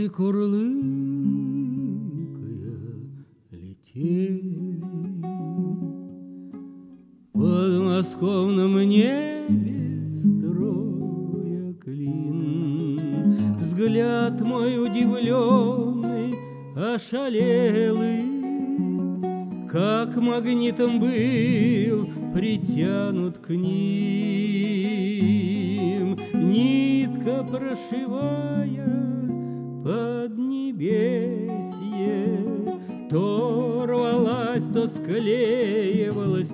Горы, курлыкая, летели в подмосковном небе, строя клин. Взгляд мой удивленный, ошалелый, как магнитом был притянут к ним. Нитка, прошивая поднебесье, то рвалась, то склеивалась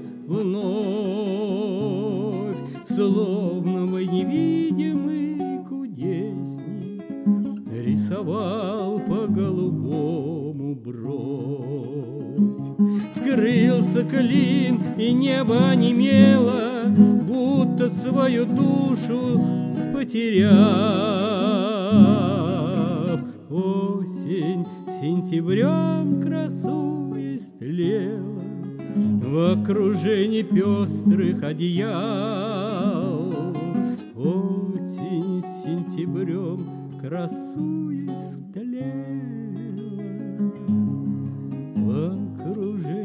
вновь, словно бы невидимый кудесник рисовал по голубому бровь. Скрылся клин, и небо онемело, будто свою душу потеряв. Осень сентябрем, красуясь, тлела в окружении пестрых одеял. Осень сентябрем, красуясь, тлела в окружении